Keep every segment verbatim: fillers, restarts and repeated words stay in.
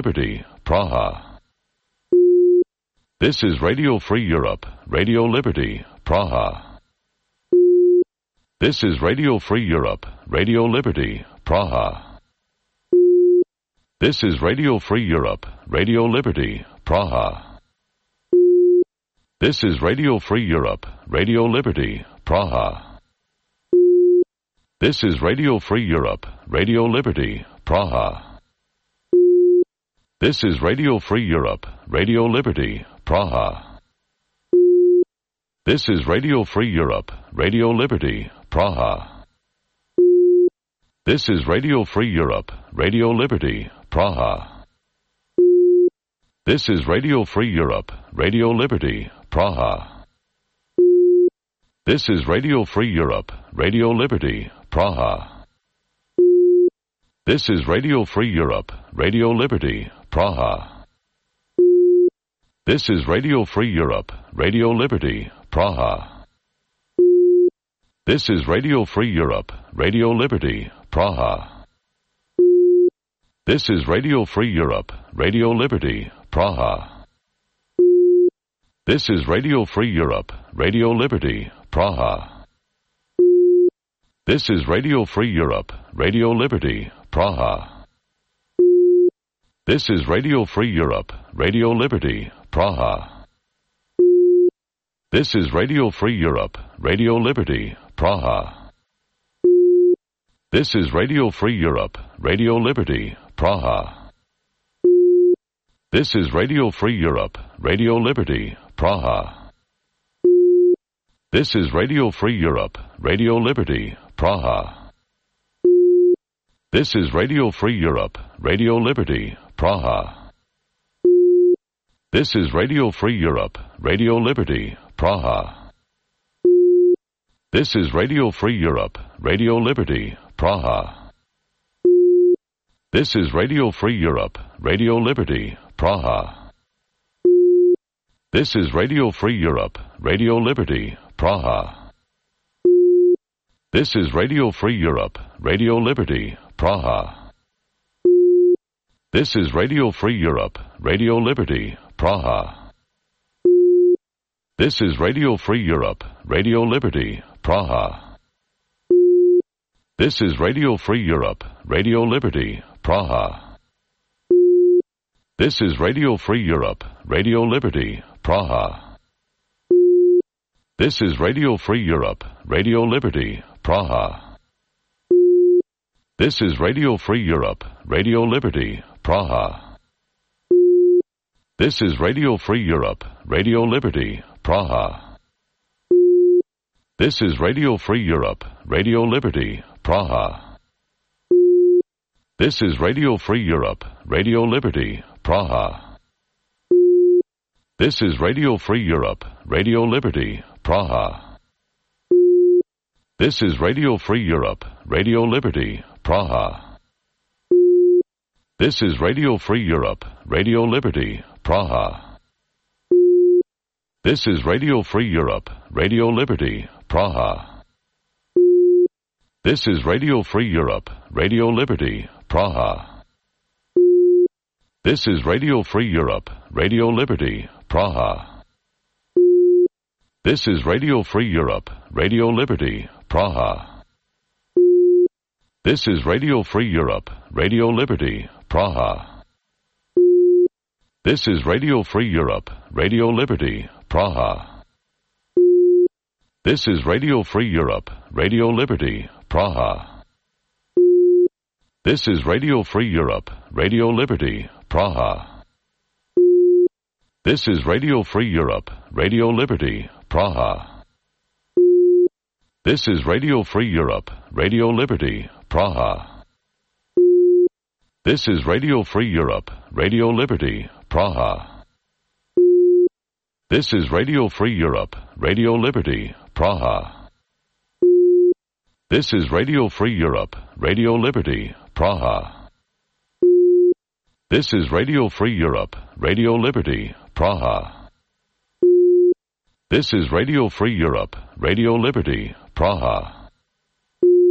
Liberty, Praha. This is Radio Free Europe, Radio Liberty, Praha. This is Radio Free Europe, Radio Liberty, Praha. This is Radio Free Europe, Radio Liberty, Praha. This is Radio Free Europe, Radio Liberty, Praha. This is Radio Free Europe, Radio Liberty, Praha. This is Radio Free Europe, Radio Liberty, Praha. This is Radio Free Europe, Radio Liberty, Praha. This is Radio Free Europe, Radio Liberty, Praha. This is Radio Free Europe, Radio Liberty, Praha. This is Radio Free Europe, Radio Liberty, Praha. This is Radio Free Europe, Radio Liberty, Praha. This is Radio Free Europe, Radio Liberty, Praha. This is Radio Free Europe, Radio Liberty, Praha. This is Radio Free Europe, Radio Liberty, Praha. This is Radio Free Europe, Radio Liberty, Praha. This is Radio Free Europe, Radio Liberty, Praha. This is Radio Free Europe, Radio Liberty, Praha. This is Radio Free Europe, Radio Liberty, Praha. This is Radio Free Europe, Radio Liberty, Praha. This is Radio Free Europe, Radio Liberty, Praha. This is Radio Free Europe, Radio Liberty, Praha. This is Radio Free Europe, Radio Liberty, Praha. This is Radio Free Europe, Radio Liberty, Praha. This is Radio Free Europe, Radio Liberty, Praha. This is Radio Free Europe, Radio Liberty, Praha. This is Radio Free Europe, Radio Liberty, Praha. This is Radio Free Europe, Radio Liberty, Praha. This is Radio Free Europe, Radio Liberty, Praha. This is Radio Free Europe, Radio Liberty, Praha. This is Radio Free Europe, Radio Liberty, Praha. This is Radio Free Europe, Radio Liberty, Praha. This is Radio Free Europe, Radio Liberty, Praha. This is Radio Free Europe, Radio Liberty, Praha. This is Radio Free Europe, Radio Liberty, Praha. This is Radio Free Europe, Radio Liberty, Praha. This is Radio Free Europe, Radio Liberty, Praha. This is Radio Free Europe, Radio Liberty, Praha. This is Radio Free Europe, Radio Liberty, Praha. This is Radio Free Europe, Radio Liberty, Praha. This is Radio Free Europe, Radio Liberty, Praha. This is Radio Free Europe, Radio Liberty, Praha. This is Radio Free Europe, Radio Liberty, Praha. This is Radio Free Europe, Radio Liberty, Praha. This is Radio Free Europe, Radio Liberty, Praha. This is Radio Free Europe, Radio Liberty, Praha. This is Radio Free Europe, Radio Liberty, Praha. This is Radio Free Europe, Radio Liberty, Praha. This is Radio Free Europe, Radio Liberty, Praha. This is Radio Free Europe, Radio Liberty, Praha. This is Radio Free Europe, Radio Liberty, Praha. This is Radio Free Europe, Radio Liberty, Praha. This is Radio Free Europe, Radio Liberty, Praha. This is Radio Free Europe, Radio Liberty, Praha. This is Radio Free Europe, Radio Liberty, Praha.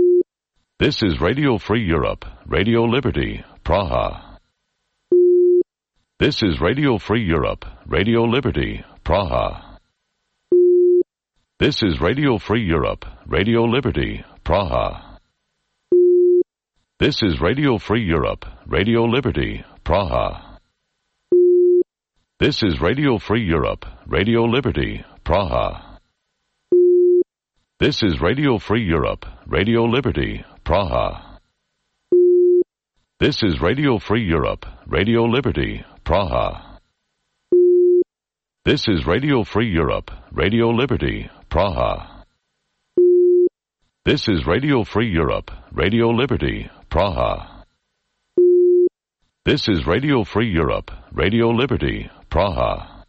This is Radio Free Europe, Radio Liberty, Praha. This is Radio Free Europe, Radio Liberty, Praha. This is Radio Free Europe, Radio Liberty, Praha. This is Radio Free Europe, Radio Liberty, Praha. This is Radio Free Europe, Radio Liberty, Praha. This is Radio Free Europe, Radio Liberty, Praha. This is Radio Free Europe, Radio Liberty, Praha. This is Radio Free Europe, Radio Liberty, Praha. This is Radio Free Europe, Radio Liberty, Praha. This is Radio Free Europe, Radio Liberty, Praha.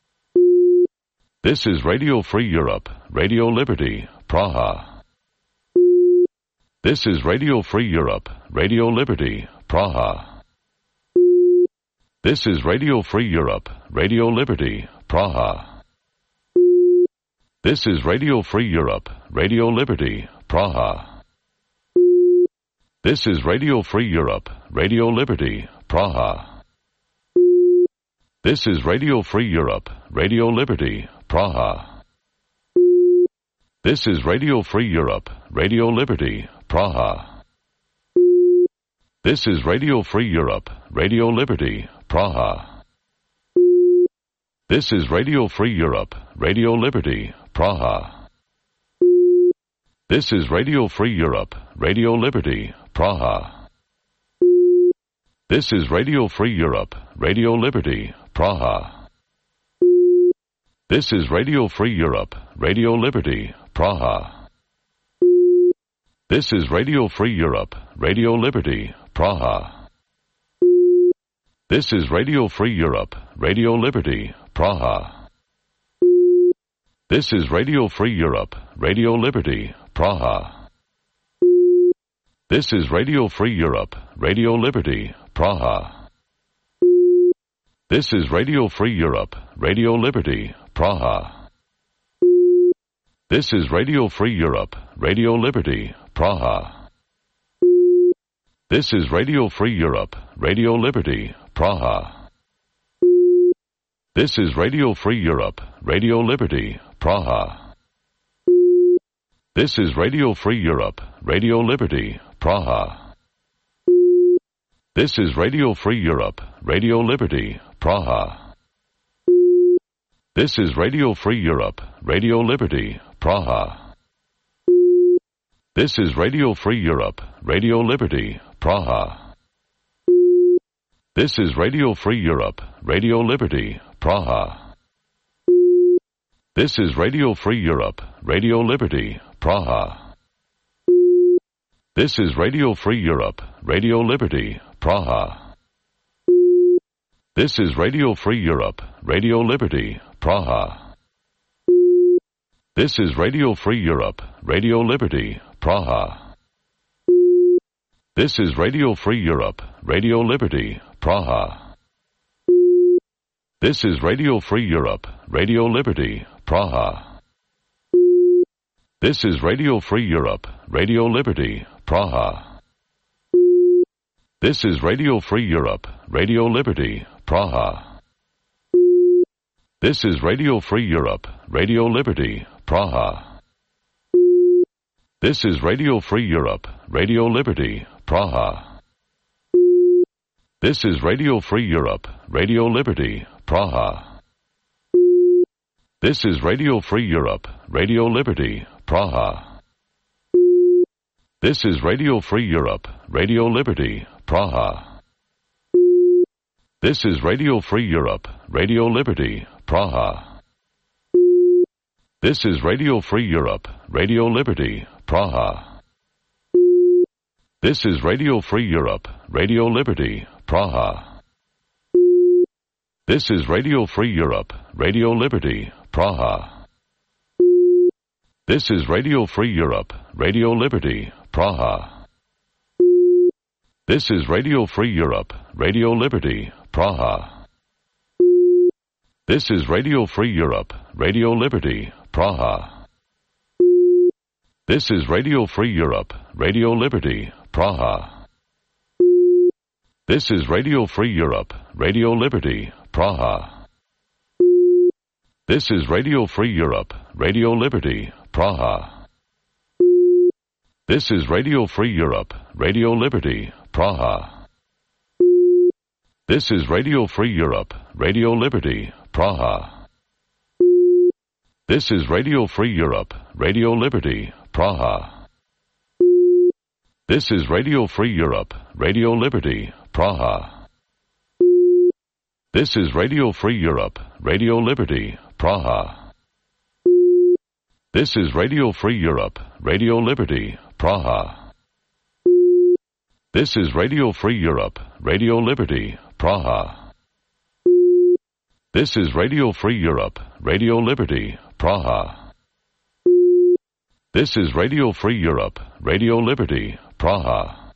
This is Radio Free Europe, Radio Liberty, Praha. This is Radio Free Europe, Radio Liberty, Praha. This is Radio Free Europe, Radio Liberty, Praha. This is Radio Free Europe, Radio Liberty, Praha. This is Radio Free Europe, Radio Liberty, Praha. This is Radio Free Europe, Radio Liberty, Praha. This is Radio Free Europe, Radio Liberty, Praha. This is Radio Free Europe, Radio Liberty, Praha. This is Radio Free Europe, Radio Liberty, Praha. This is Radio Free Europe, Radio Liberty, Praha. This is Radio Free Europe, Radio Liberty, Praha. This is Radio Free Europe, Radio Liberty, Praha. This is Radio Free Europe, Radio Liberty, Praha. This is Radio Free Europe, Radio Liberty, Praha. This is Radio Free Europe, Radio Liberty, Praha. This is Radio Free Europe, Radio Liberty, Praha. This is Radio Free Europe, Radio Liberty, Praha. This is Radio Free Europe, Radio Liberty, Praha. This is Radio Free Europe, Radio Liberty, Praha. This is Radio Free Europe, Radio Liberty, Praha. This is Radio Free Europe, Radio Liberty, Praha. This is Radio Free Europe, Radio Liberty, Praha. This is Radio Free Europe, Radio Liberty, Praha. This is Radio Free Europe, Radio Liberty, Praha. This is Radio Free Europe, Radio Liberty, Praha. This is Radio Free Europe, Radio Liberty, Praha. This is Radio Free Europe, Radio Liberty, Praha. This is Radio Free Europe, Radio Liberty, Praha. This is Radio Free Europe, Radio Liberty, Praha. This is Radio Free Europe, Radio Liberty, Praha. This is Radio Free Europe, Radio Liberty, Praha. This is Radio Free Europe, Radio Liberty, Praha. This is Radio Free Europe, Radio Liberty, Praha. This is Radio Free Europe, Radio Liberty, Praha. This is Radio Free Europe, Radio Liberty, Praha. This is Radio Free Europe, Radio Liberty, Praha. This is Radio Free Europe, Radio Liberty, Praha. This is Radio Free Europe, Radio Liberty, Praha. This is Radio Free Europe, Radio Liberty, Praha. This is Radio Free Europe, Radio Liberty, Praha. This is Radio Free Europe, Radio Liberty, Praha. This is Radio Free Europe, Radio Liberty, Praha. This is Radio Free Europe, Radio Liberty, Praha. This is Radio Free Europe, Radio Liberty, Praha. This is Radio Free Europe, Radio Liberty, Praha. This is Radio Free Europe, Radio Liberty, Praha. This is Radio Free Europe, Radio Liberty, Praha. This is Radio Free Europe, Radio Liberty, Praha. This is Radio Free Europe, Radio Liberty, Praha. This is Radio Free Europe, Radio Liberty, Praha. This is Radio Free Europe, Radio Liberty, Praha. This is Radio Free Europe, Radio Liberty, Praha. This is Radio Free Europe, Radio Liberty, Praha. This is Radio Free Europe, Radio Liberty, Praha. This is Radio Free Europe, Radio Liberty, Praha. This is Radio Free Europe, Radio Liberty, Praha. This is Radio Free Europe, Radio Liberty, Praha.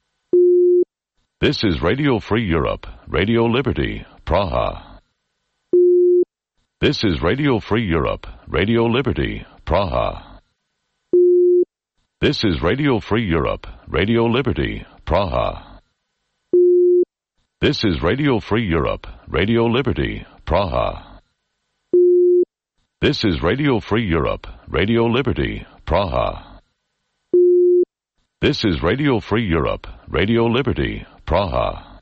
This is Radio Free Europe, Radio Liberty, Praha. This is Radio Free Europe, Radio Liberty, Praha. This is Radio Free Europe, Radio Liberty, Praha. This is Radio Free Europe, Radio Liberty, Praha. This is Radio Free Europe, Radio Liberty, Praha. This is Radio Free Europe, Radio Liberty, Praha.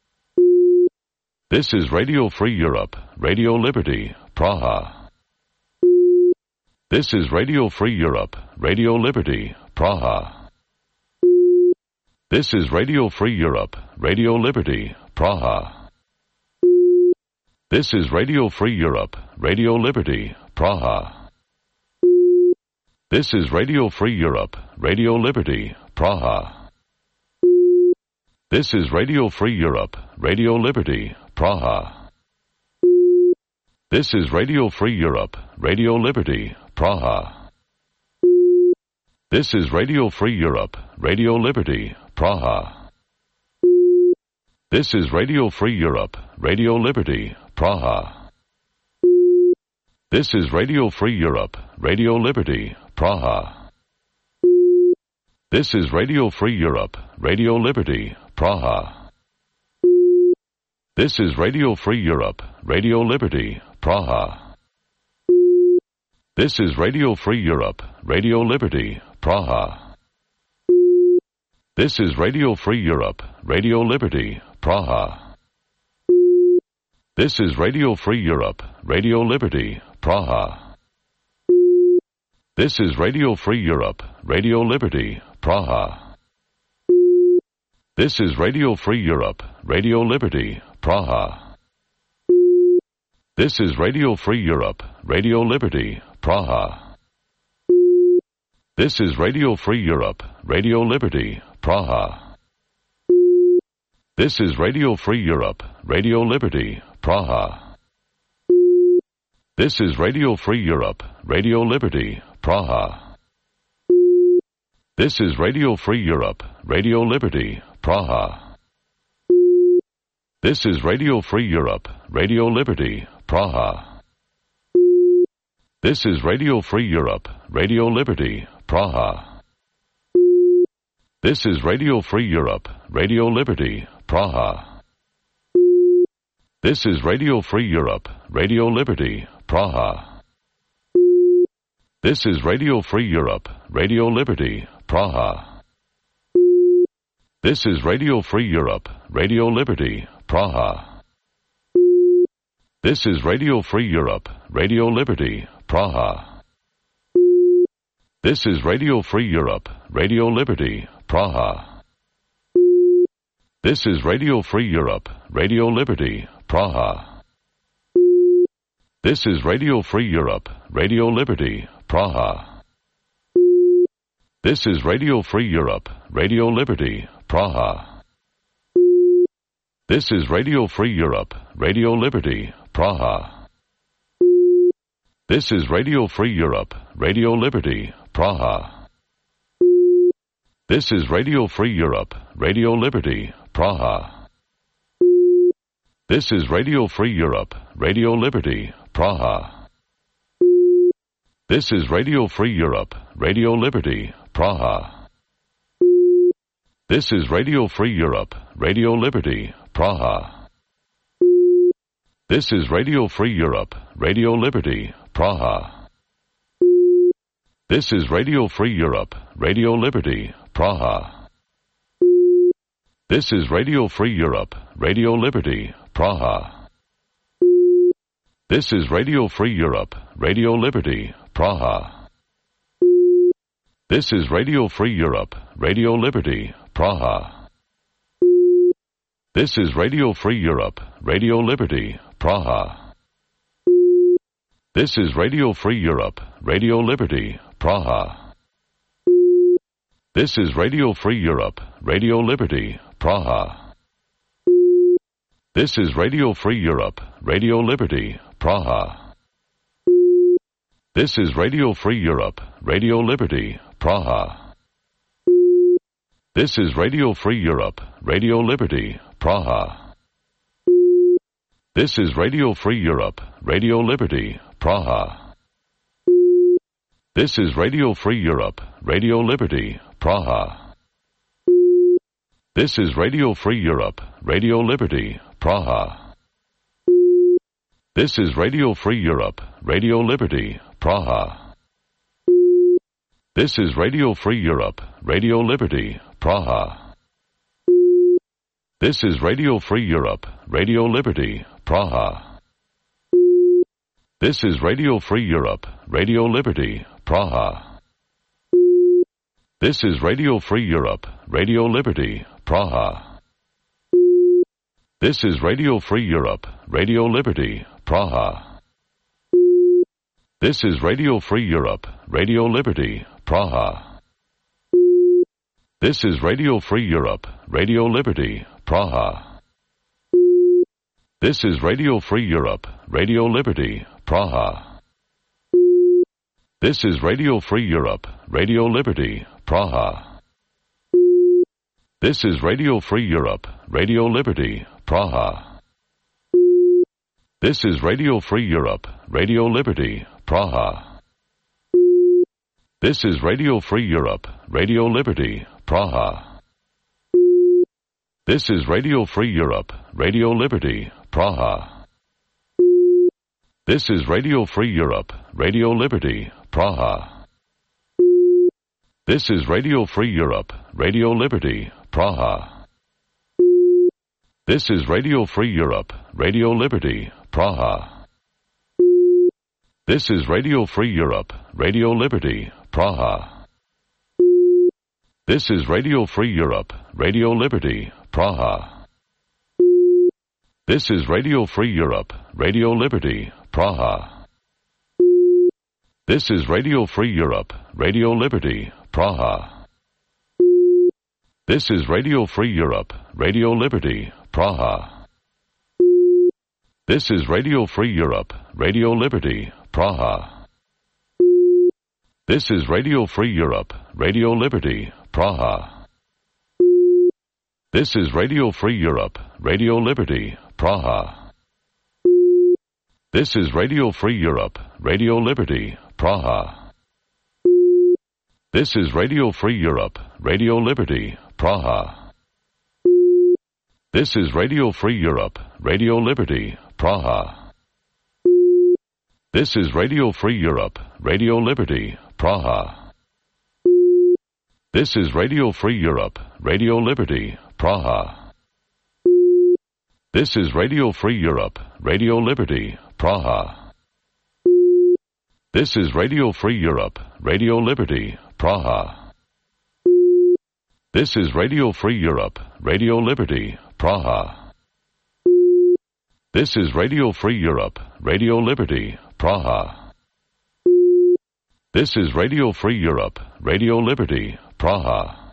This is Radio Free Europe, Radio Liberty, Praha. This is Radio Free Europe, Radio Liberty, Praha. This is Radio Free Europe, Radio Liberty, Praha. This is Radio Free Europe, Radio Liberty, Praha. This is Radio Free Europe, Radio Liberty, Praha. This is Radio Free Europe, Radio Liberty, Praha. This is Radio Free Europe, Radio Liberty, Praha. This is Radio Free Europe, Radio Liberty, Praha. This is Radio Free Europe, Radio Liberty, Praha. This is Radio Free Europe, Radio Liberty, Praha. This is Radio Free Europe, Radio Liberty, Praha. This is Radio Free Europe, Radio Liberty, Praha. This is Radio Free Europe, Radio Liberty, Praha. This is Radio Free Europe, Radio Liberty, Praha. This is Radio Free Europe, Radio Liberty, Praha. This is Radio Free Europe, Radio Liberty, Praha. This is Radio Free Europe, Radio Liberty, Praha. This is Radio Free Europe, Radio Liberty, Praha. This is Radio Free Europe, Radio Liberty, Praha. This is Radio Free Europe, Radio Liberty, Praha. This is Radio Free Europe, Radio Liberty, Praha. This is Radio Free Europe, Radio Liberty, Praha. This is Radio Free Europe, Radio Liberty, Praha. This is Radio Free Europe, Radio Liberty, Praha. This is Radio Free Europe, Radio Liberty, Praha. This is Radio Free Europe, Radio Liberty, Praha. This is Radio Free Europe, Radio Liberty, Praha. This is Radio Free Europe, Radio Liberty, Praha. This is Radio Free Europe, Radio Liberty, Praha. This is Radio Free Europe, Radio Liberty, Praha. This is Radio Free Europe, Radio Liberty, Praha. This is Radio Free Europe, Radio Liberty, Praha. This is Radio Free Europe, Radio Liberty, Praha. This is Radio Free Europe, Radio Liberty, Praha. This is Radio Free Europe, Radio Liberty, Praha. This is Radio Free Europe, Radio Liberty, Praha. This is Radio Free Europe, Radio Liberty, Praha. This is Radio Free Europe, Radio Liberty, Praha. This is Radio Free Europe, Radio Liberty, Praha. This is Radio Free Europe, Radio Liberty, Praha. This is Radio Free Europe, Radio Liberty, Praha. This is Radio Free Europe, Radio Liberty, Praha. This is Radio Free Europe, Radio Liberty, Praha. This is Radio Free Europe, Radio Liberty, Praha. This is Radio Free Europe, Radio Liberty, Praha. This is Radio Free Europe, Radio Liberty, Praha. This is Radio Free Europe, Radio Liberty, Praha. This is Radio Free Europe, Radio Liberty, Praha. This is Radio Free Europe, Radio Liberty, Praha. This is Radio Free Europe, Radio Liberty, Praha. This is Radio Free Europe, Radio Liberty, Praha. This is Radio Free Europe, Radio Liberty, Praha. This is Radio Free Europe, Radio Liberty, Praha. This is Radio Free Europe, Radio Liberty, Praha. This is Radio Free Europe, Radio Liberty, Praha. This is Radio Free Europe, Radio Liberty, Praha. This is Radio Free Europe, Radio Liberty, Praha. This is Radio Free Europe, Radio Liberty, Praha. This is Radio Free Europe, Radio Liberty, Praha. This is Radio Free Europe, Radio Liberty, Praha. This is Radio Free Europe, Radio Liberty, Praha. This is Radio Free Europe, Radio Liberty, Praha. This is Radio Free Europe, Radio Liberty, Praha. This is Radio Free Europe, Radio Liberty, Praha. This is Radio Free Europe, Radio Liberty, Praha. This is Radio Free Europe, Radio Liberty, Praha. This is Radio Free Europe, Radio Liberty, Praha. This is Radio Free Europe, Radio Liberty, Praha. This is Radio Free Europe, Radio Liberty, Praha. This is Radio Free Europe, Radio Liberty, Praha. This is Radio Free Europe, Radio Liberty, Praha. This is Radio Free Europe, Radio Liberty, Praha. This is Radio Free Europe, Radio Liberty, Praha. This is Radio Free Europe, Radio Liberty, Praha. This is Radio Free Europe, Radio Liberty, Praha. This is Radio Free Europe, Radio Liberty, Praha. This is Radio Free Europe, Radio Liberty, Praha. This is Radio Free Europe, Radio Liberty, Praha. This is Radio Free Europe, Radio Liberty, Praha. This is Radio Free Europe, Radio Liberty, Praha. This is Radio Free Europe, Radio Liberty, Praha. This is Radio Free Europe, Radio Liberty, Praha. This is Radio Free Europe, Radio Liberty, Praha. This is Radio Free Europe, Radio Liberty, Praha. This is Radio Free Europe, Radio Liberty, Praha. This is Radio Free Europe, Radio Liberty, Praha. This is Radio Free Europe, Radio Liberty, Praha. This is Radio Free Europe, Radio Liberty, Praha.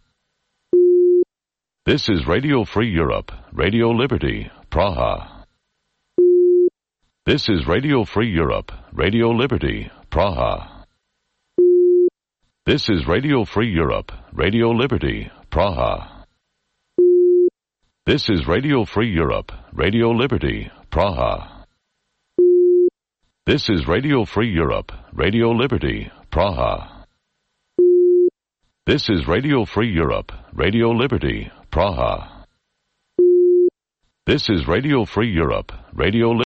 This is Radio Free Europe, Radio Liberty, Praha. This is Radio Free Europe, Radio Liberty, Praha. This is Radio Free Europe, Radio Liberty, Praha. This is Radio Free Europe, Radio Liberty, Praha. This is Radio Free Europe, Radio Liberty, Praha. This is Radio Free Europe, Radio Liberty, Praha. This is Radio Free Europe, Radio Liberty.